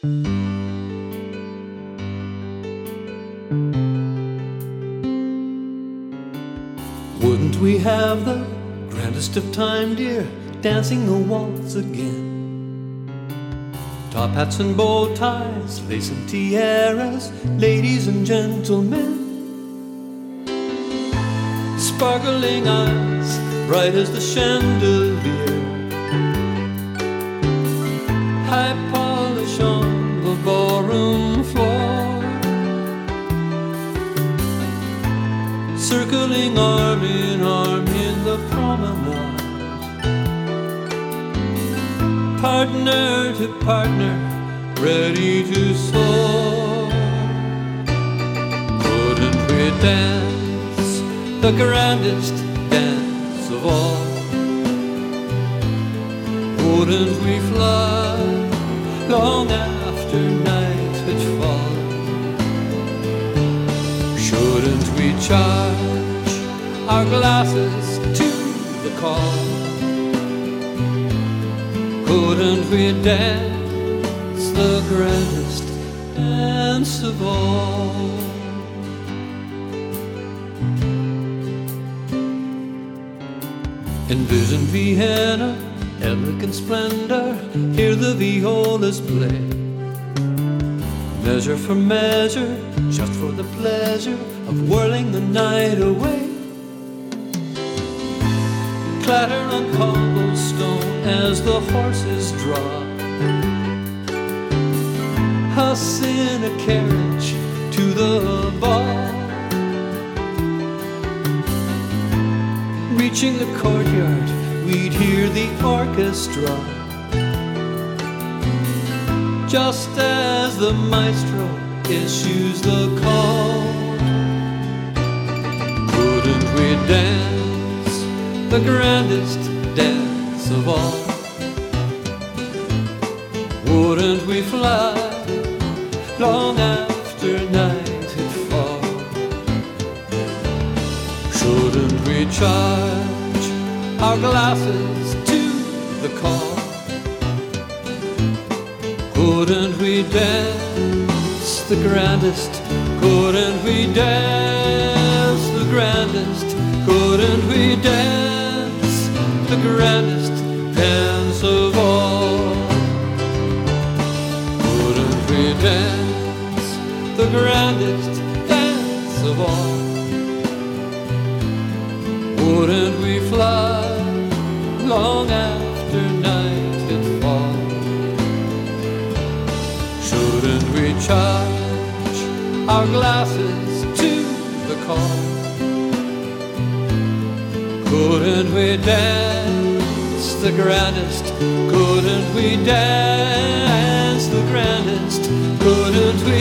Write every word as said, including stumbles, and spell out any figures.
Wouldn't we have the grandest of time, dear, dancing a waltz again? Top hats and bow ties, lace and tiaras, ladies and gentlemen. Sparkling eyes, bright as the chandelier. High polish on the ballroom floor. Circling arm in arm in the promenade. Partner to partner, ready to soar. Couldn't we dance the grandest dance of all? Wouldn't we fly long after night had fallen? Shouldn't we charge our glasses to the call? Couldn't we dance the grandest dance of all? Envision Vienna, elegant splendor, hear the violas play. Measure for measure, just for the pleasure of whirling the night away. Clatter on cobblestone as the horses draw. Us in a carriage to the ball. Reaching the courtyard, we'd hear the orchestra. Just as the maestro issues the call. Couldn't we dance the grandest dance of all? Wouldn't we fly long after night had fall? Shouldn't we charge our glasses to the call? Couldn't we dance the grandest? Couldn't we dance the grandest? Couldn't we dance the grandest dance of all? Couldn't we dance the grandest dance of all? Wouldn't we fly long after night had fall? Shouldn't we charge our glasses to the call? Couldn't we dance the grandest? Couldn't we dance the grandest? Couldn't we